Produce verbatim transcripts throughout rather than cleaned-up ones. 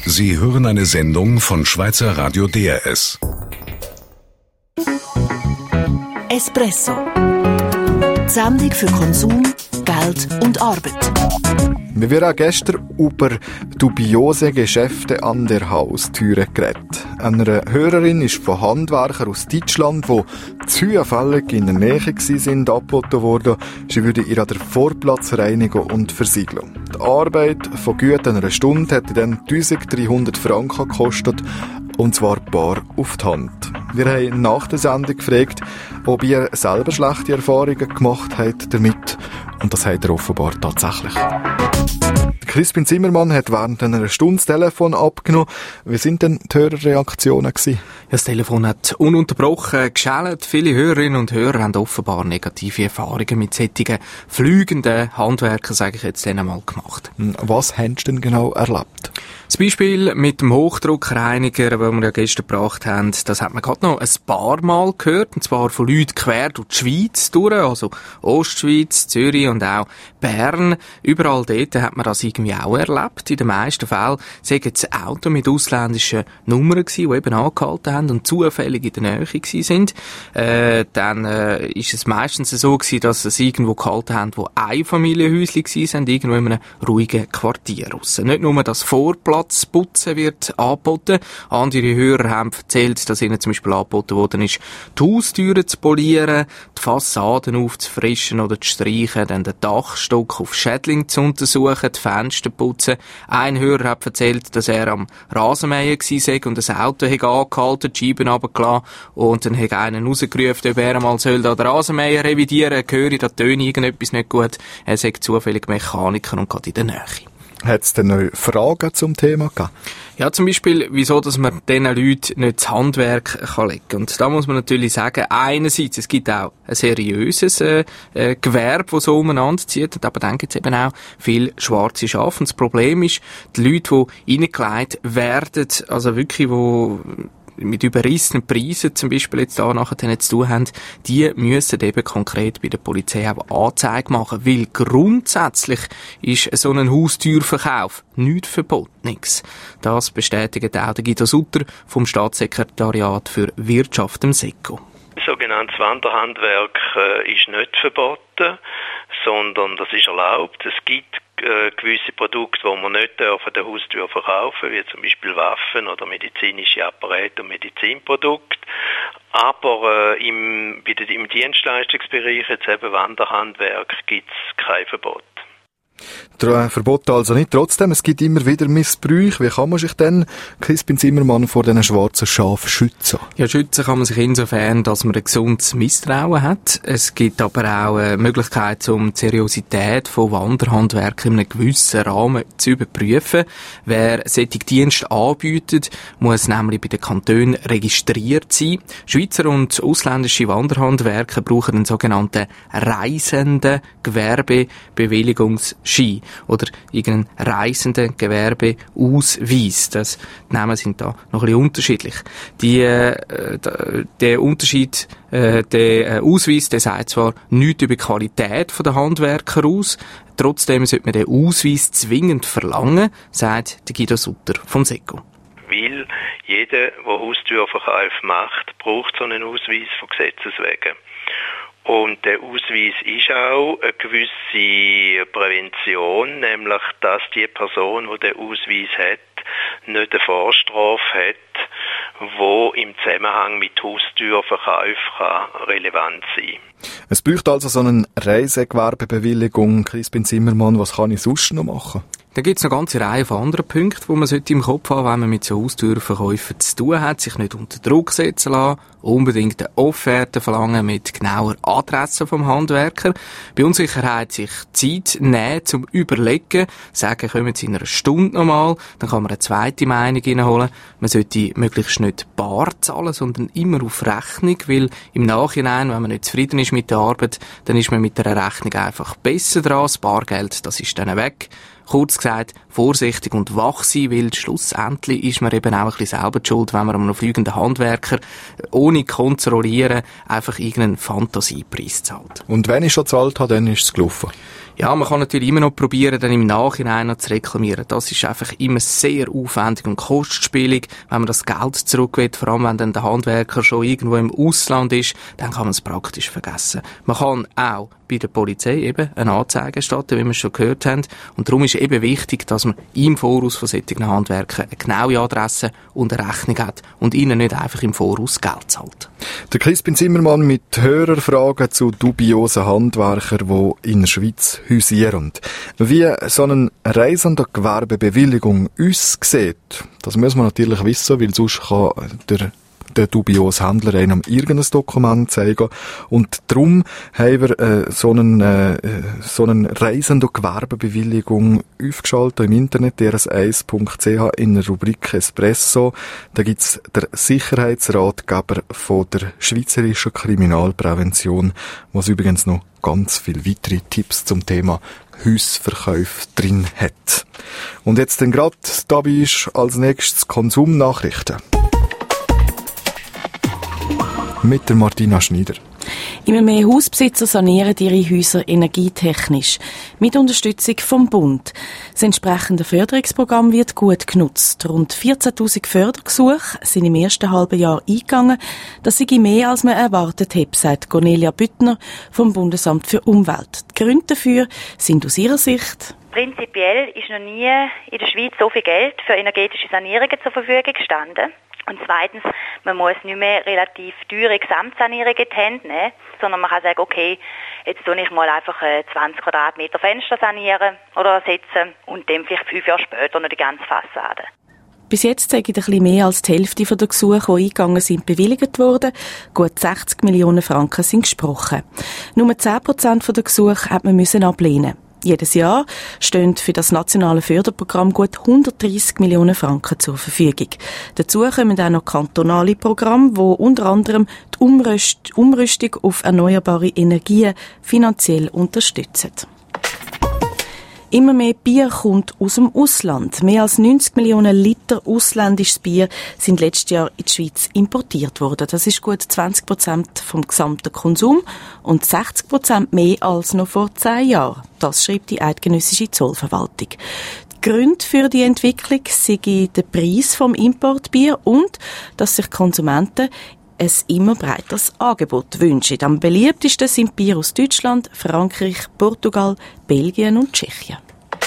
Sie hören eine Sendung von Schweizer Radio D R S. Espresso. Die Sendung für Konsum, Geld und Arbeit. Wir haben gestern über dubiose Geschäfte an der Haustüre geredet. Eine Hörerin ist von Handwerkern aus Deutschland, die zufällig in der Nähe waren, angeboten worden. Sie würde ihr an der Vorplatzreinigung und Versiegelung. Die Arbeit von gut einer Stunde hätte dann eintausenddreihundert Franken gekostet, und zwar bar auf die Hand. Wir haben nach der Sendung gefragt, ob ihr selber schlechte Erfahrungen gemacht habt damit. Und das hat er offenbar tatsächlich. Crispin Zimmermann hat während einer Stunde das Telefon abgenommen. Wie sind denn die Hörerreaktionen gewesen? Ja, das Telefon hat ununterbrochen geschellt. Viele Hörerinnen und Hörer haben offenbar negative Erfahrungen mit solchen fliegenden Handwerkern, sage ich jetzt einmal, gemacht. Was hast du denn genau erlebt? Das Beispiel mit dem Hochdruckreiniger, den wir ja gestern gebracht haben, das hat man gerade noch ein paar Mal gehört, und zwar von Leuten quer durch die Schweiz durch, also Ostschweiz, Zürich und auch Bern. Überall dort hat man das irgendwie auch erlebt. In den meisten Fällen sagen es Autos mit ausländischen Nummern gewesen, die eben angehalten haben und zufällig in der Nähe gewesen sind. Äh, dann äh, ist es meistens so gewesen, dass es irgendwo gehalten haben, wo Einfamilienhäuschen gewesen sind, irgendwo in einem ruhigen Quartier raus. Nicht nur das Vorplatz Putzen wird angeboten. Andere Hörer haben erzählt, dass ihnen zum Beispiel angeboten worden ist, die Haustüren zu polieren, die Fassaden aufzufrischen oder zu streichen, dann den Dachstock auf Schädling zu untersuchen, die Fenster putzen. Ein Hörer hat erzählt, dass er am Rasenmähen gewesen sei und ein Auto hat angehalten, die Scheiben runtergelassen, und dann hat einen rausgerufen, ob er einmal soll da den Rasenmäher revidieren soll. Höre ich, da töne irgendetwas nicht gut. Er sei zufällig Mechaniker und gerade in der Nähe. Hat es denn noch Fragen zum Thema gegeben? Ja, zum Beispiel, wieso, dass man diesen Leuten nicht das Handwerk kann legen kann. Und da muss man natürlich sagen, einerseits, es gibt auch ein seriöses äh, äh, Gewerbe, das so umeinander zieht, aber dann gibt es eben auch viel schwarze Schafe. Und das Problem ist, die Leute, die reingelegt werden, also wirklich, die mit überrissenen Preisen zum Beispiel jetzt da nachher zu tun haben, die müssen eben konkret bei der Polizei auch Anzeige machen, weil grundsätzlich ist so ein Haustürverkauf nichts Verbotenes. Das bestätigt auch der Guido Sutter vom Staatssekretariat für Wirtschaft im SECO. Sogenanntes Wanderhandwerk äh, ist nicht verboten, sondern das ist erlaubt. Es gibt äh, gewisse Produkte, die man nicht dürfen der Haustür verkaufen, wie zum Beispiel Waffen oder medizinische Apparate und Medizinprodukte. Aber äh, im, bei der, im Dienstleistungsbereich, jetzt eben Wanderhandwerk, gibt es kein Verbot. Verbot also nicht. Trotzdem, es gibt immer wieder Missbrauch. Wie kann man sich denn, Crispin Zimmermann, vor diesen schwarzen Schafen schützen? Ja, schützen kann man sich insofern, dass man ein gesundes Misstrauen hat. Es gibt aber auch eine Möglichkeit, um die Seriosität von Wanderhandwerkern in einem gewissen Rahmen zu überprüfen. Wer solche Dienste anbietet, muss nämlich bei den Kantonen registriert sein. Schweizer und ausländische Wanderhandwerker brauchen einen sogenannten reisenden Gewerbebewilligungsschein oder irgendeinen reisenden Gewerbeausweis. Das, die Namen sind da noch ein bisschen unterschiedlich. Die, äh, der Unterschied, äh, der Ausweis, der sagt zwar nichts über die Qualität der Handwerker aus, trotzdem sollte man den Ausweis zwingend verlangen, sagt der Guido Sutter vom SECO. Weil jeder, der Haustürverkäufe macht, braucht so einen Ausweis von Gesetzes wegen. Und der Ausweis ist auch eine gewisse Prävention, nämlich, dass die Person, die den Ausweis hat, nicht eine Vorstrafe hat, die im Zusammenhang mit Haustürverkäufen relevant sein kann. Es braucht also so eine Reisegewerbebewilligung. Crispin Zimmermann, was kann ich sonst noch machen? Da gibt es noch eine ganze Reihe von anderen Punkten, die man im Kopf haben sollte, wenn man mit so Haustürverkäufen zu tun hat, sich nicht unter Druck setzen lassen, unbedingt eine Offerte verlangen mit genauer Adresse vom Handwerker, bei Unsicherheit sich Zeit nehmen zum Überlegen, sagen, kommen Sie in einer Stunde nochmal, dann kann man eine zweite Meinung reinholen. Man sollte möglichst nicht bar zahlen, sondern immer auf Rechnung, weil im Nachhinein, wenn man nicht zufrieden ist mit der Arbeit, dann ist man mit der Rechnung einfach besser dran. Das Bargeld, das ist dann weg. Kurz gesagt, vorsichtig und wach sein, weil schlussendlich ist man eben auch ein bisschen selber die schuld, wenn man einem fliegenden Handwerker ohne kontrollieren einfach irgendeinen Fantasiepreis zahlt. Und wenn ich schon gezahlt habe, dann ist es gelaufen? Ja, man kann natürlich immer noch probieren, dann im Nachhinein noch zu reklamieren. Das ist einfach immer sehr aufwendig und kostspielig, wenn man das Geld zurück will. Vor allem, wenn dann der Handwerker schon irgendwo im Ausland ist, dann kann man es praktisch vergessen. Man kann auch bei der Polizei eben eine Anzeige erstatten, wie wir schon gehört haben. Und darum ist eben wichtig, dass man im Voraus von solchen Handwerkern eine genaue Adresse und eine Rechnung hat und ihnen nicht einfach im Voraus Geld zahlt. Der Crispin Zimmermann mit Hörerfragen zu dubiosen Handwerkern, die in der Schweiz hausieren. Wie so eine reisende Gewerbebewilligung uns sieht, das muss man natürlich wissen, weil sonst kann der der dubiose Händler einem irgendein Dokument zeigen. Und darum haben wir äh, so einen, äh, so einen Reisende Gewerbebewilligung aufgeschaltet im Internet, d r s eins punkt c h, in der Rubrik Espresso. Da gibt's der Sicherheitsratgeber von der Schweizerischen Kriminalprävention, was übrigens noch ganz viele weitere Tipps zum Thema Hausverkäufe drin hat. Und jetzt dann gerade dabei ist als nächstes Konsumnachrichten. Mit der Martina Schneider. Immer mehr Hausbesitzer sanieren ihre Häuser energietechnisch. Mit Unterstützung vom Bund. Das entsprechende Förderungsprogramm wird gut genutzt. Rund vierzehntausend Fördergesuche sind im ersten halben Jahr eingegangen. Das sei mehr, als man erwartet hat, sagt Cornelia Büttner vom Bundesamt für Umwelt. Die Gründe dafür sind aus ihrer Sicht: Prinzipiell ist noch nie in der Schweiz so viel Geld für energetische Sanierungen zur Verfügung gestanden. Und zweitens, man muss nicht mehr relativ teure Gesamtsanierungen in die Hände nehmen, sondern man kann sagen, okay, jetzt tue ich mal einfach zwanzig Quadratmeter Fenster sanieren oder ersetzen und dann vielleicht fünf Jahre später noch die ganze Fassade. Bis jetzt sind ein bisschen mehr als die Hälfte der Gesuche, die eingegangen sind, bewilligt worden. Gut sechzig Millionen Franken sind gesprochen. Nur zehn Prozent der Gesuche hat man müssen ablehnen. Jedes Jahr stehen für das nationale Förderprogramm gut hundertdreissig Millionen Franken zur Verfügung. Dazu kommen auch noch kantonale Programme, die unter anderem die Umrüst- Umrüstung auf erneuerbare Energien finanziell unterstützen. Immer mehr Bier kommt aus dem Ausland. Mehr als neunzig Millionen Liter ausländisches Bier sind letztes Jahr in die Schweiz importiert worden. Das ist gut zwanzig Prozent vom gesamten Konsum und sechzig Prozent mehr als noch vor zehn Jahren. Das schreibt die Eidgenössische Zollverwaltung. Die Gründe für die Entwicklung sind der Preis vom Importbier und dass sich Konsumenten ein immer breiteres Angebot wünschen. Am beliebtesten sind Bier aus Deutschland, Frankreich, Portugal, Belgien und Tschechien.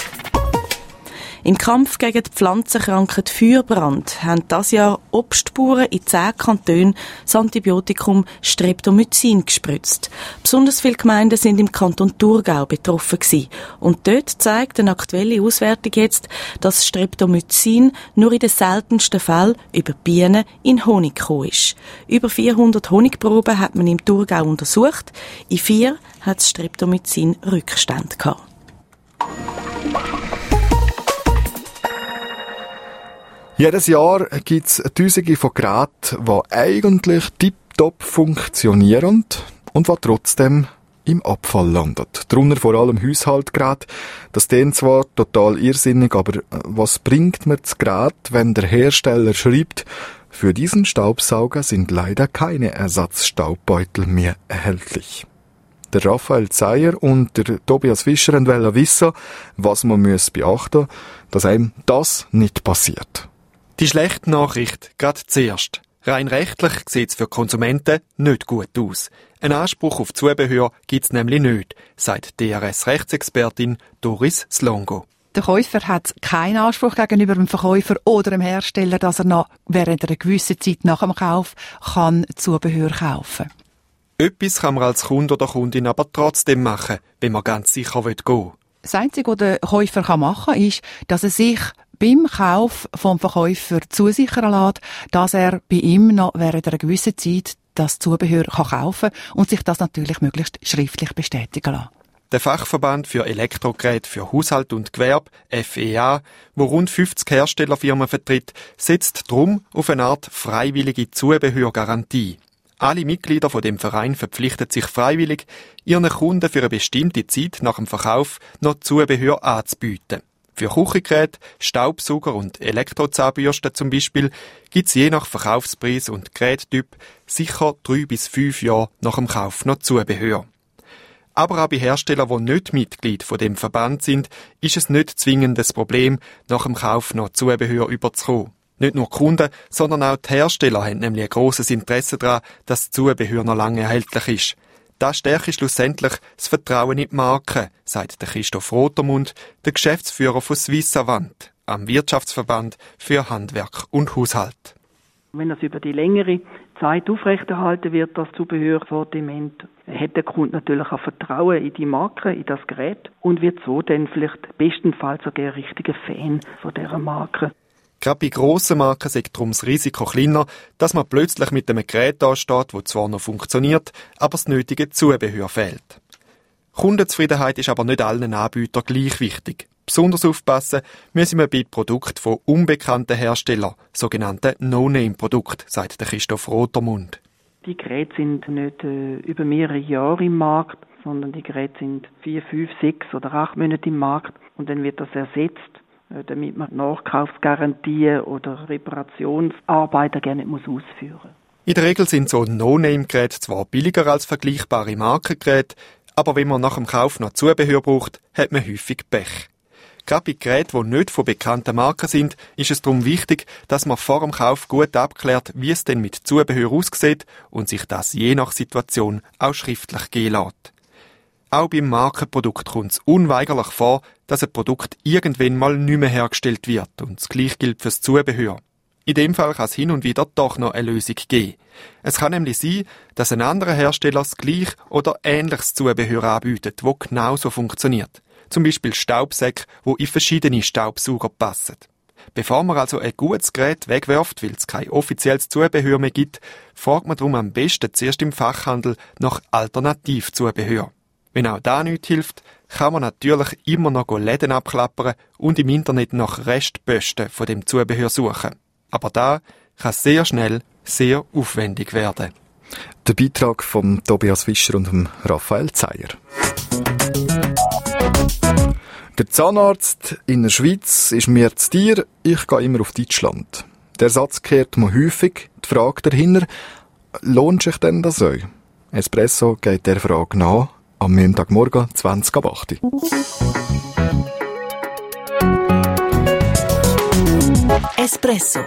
Im Kampf gegen die Pflanzenkrankheit Feuerbrand haben dieses Jahr Obstbauern in zehn Kantonen das Antibiotikum Streptomycin gespritzt. Besonders viele Gemeinden sind im Kanton Thurgau betroffen gewesen. Und dort zeigt eine aktuelle Auswertung jetzt, dass Streptomycin nur in den seltensten Fällen über Bienen in Honig gekommen ist. Über vierhundert Honigproben hat man im Thurgau untersucht. In vier hat das Streptomycin Rückstände gehabt. Jedes Jahr gibt es Tausende von Geräten, die eigentlich tiptop funktionieren und die trotzdem im Abfall landen. Darunter vor allem Haushaltgeräte. Das klingt zwar total irrsinnig, aber was bringt mir das Gerät, wenn der Hersteller schreibt, für diesen Staubsauger sind leider keine Ersatzstaubbeutel mehr erhältlich? Der Raphael Zeyer und der Tobias Fischer wollen wissen, was man beachten muss, dass einem das nicht passiert. Die schlechte Nachricht, gerade zuerst. Rein rechtlich sieht es für Konsumenten nicht gut aus. Ein Anspruch auf Zubehör gibt es nämlich nicht, sagt D R S-Rechtsexpertin Doris Slongo. Der Käufer hat keinen Anspruch gegenüber dem Verkäufer oder dem Hersteller, dass er noch während einer gewissen Zeit nach dem Kauf kann Zubehör kaufen kann. Etwas kann man als Kunde oder Kundin aber trotzdem machen, wenn man ganz sicher gehen will. Das Einzige, was der Käufer machen kann, ist, dass er sich beim Kauf vom Verkäufer zusichern lässt, dass er bei ihm noch während einer gewissen Zeit das Zubehör kann kaufen und sich das natürlich möglichst schriftlich bestätigen lässt. Der Fachverband für Elektrogeräte für Haushalt und Gewerbe, F E A, wo rund fünfzig Herstellerfirmen vertritt, setzt drum auf eine Art freiwillige Zubehörgarantie. Alle Mitglieder von dem Verein verpflichten sich freiwillig, ihren Kunden für eine bestimmte Zeit nach dem Verkauf noch Zubehör anzubieten. Für Küchengeräte, Staubsauger und Elektrozahnbürsten zum Beispiel gibt es je nach Verkaufspreis und Gerättyp sicher drei bis fünf Jahre nach dem Kauf noch Zubehör. Aber auch bei Herstellern, die nicht Mitglied von dem Verband sind, ist es nicht zwingend ein Problem, nach dem Kauf noch Zubehör überzukommen. Nicht nur die Kunden, sondern auch die Hersteller haben nämlich ein grosses Interesse daran, dass das Zubehör noch lange erhältlich ist. Das stärkt schlussendlich das Vertrauen in die Marke, sagt der Christoph Rotermund, der Geschäftsführer von Swissavant, am Wirtschaftsverband für Handwerk und Haushalt. Wenn das über die längere Zeit aufrechterhalten wird, das Zubehörsortiment, hat der Kunde natürlich auch Vertrauen in die Marke, in das Gerät und wird so dann vielleicht bestenfalls sogar ein richtiger Fan von dieser Marke. Gerade bei grossen Marken ist darum das Risiko kleiner, dass man plötzlich mit einem Gerät dasteht, das zwar noch funktioniert, aber das nötige Zubehör fehlt. Kundenzufriedenheit ist aber nicht allen Anbietern gleich wichtig. Besonders aufpassen müssen wir bei Produkten von unbekannten Herstellern, sogenannten No-Name-Produkten, sagt der Christoph Rotermund. Die Geräte sind nicht äh, über mehrere Jahre im Markt, sondern die Geräte sind vier, fünf, sechs oder acht Monate im Markt und dann wird das ersetzt, damit man Nachkaufsgarantien oder Reparationsarbeiten gerne nicht ausführen muss. In der Regel sind so No-Name-Geräte zwar billiger als vergleichbare Markengeräte, aber wenn man nach dem Kauf noch Zubehör braucht, hat man häufig Pech. Gerade bei Geräten, die nicht von bekannten Marken sind, ist es darum wichtig, dass man vor dem Kauf gut abklärt, wie es denn mit Zubehör aussieht und sich das je nach Situation auch schriftlich geben lässt. Auch beim Markenprodukt kommt es unweigerlich vor, dass ein Produkt irgendwann mal nicht mehr hergestellt wird und das Gleiche gilt fürs Zubehör. In dem Fall kann es hin und wieder doch noch eine Lösung geben. Es kann nämlich sein, dass ein anderer Hersteller das gleiche oder ähnliches Zubehör anbietet, das genauso funktioniert. Zum Beispiel Staubsäcke, die in verschiedene Staubsauger passen. Bevor man also ein gutes Gerät wegwirft, weil es kein offizielles Zubehör mehr gibt, fragt man darum am besten zuerst im Fachhandel nach Alternativzubehör. Wenn auch da nichts hilft, kann man natürlich immer noch Läden abklappern und im Internet nach Restposten von dem Zubehör suchen. Aber da kann sehr schnell sehr aufwendig werden. Der Beitrag von Tobias Fischer und dem Raphael Zeyer. Der Zahnarzt in der Schweiz ist mir zu dir, ich gehe immer auf Deutschland. Der Satz kehrt mir häufig, die Frage dahinter, lohnt sich denn das euch? Espresso geht der Frage nach, am Montagmorgen zwanzig ab acht. Espresso.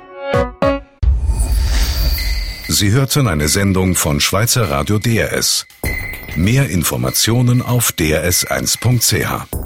Sie hörten eine Sendung von Schweizer Radio D R S. Mehr Informationen auf d r s eins punkt c h.